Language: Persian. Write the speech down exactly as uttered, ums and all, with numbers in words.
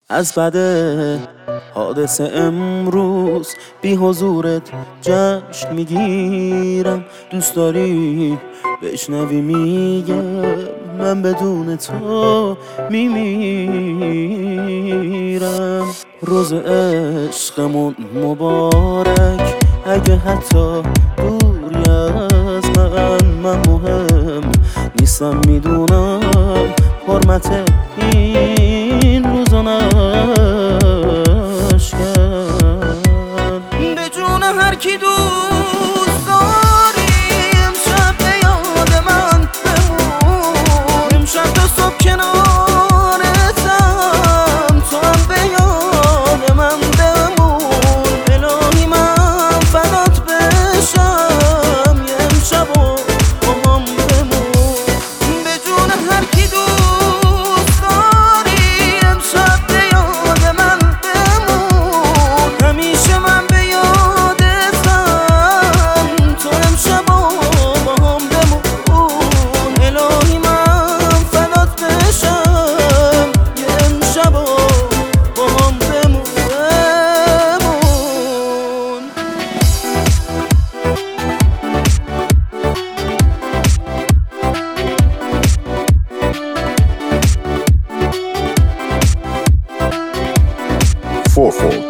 از بعد حادثه امروز بی حضورت جشن میگیرم. دوست داری بشنوی میگم من بدون تو میمیرم. روز عشقمون مبارک، اگه حتی دوری از من من مهم نیستم، میدونم حرمت این روزا نشکن. به جون هر کی دوست داری امشب به یاد من بمون، امشب تا صبح کنارتم، تو هم به یاد من بمون. الهی من فدات بشم یه امشب و با هم بمون. به جون هر کی دوست داری امشب به یاد من بمون، همیشه من به یادتم، تو امشب و با هم بمون. الهی من فدات بشم یه امشب و با هم بمون. Fourfold.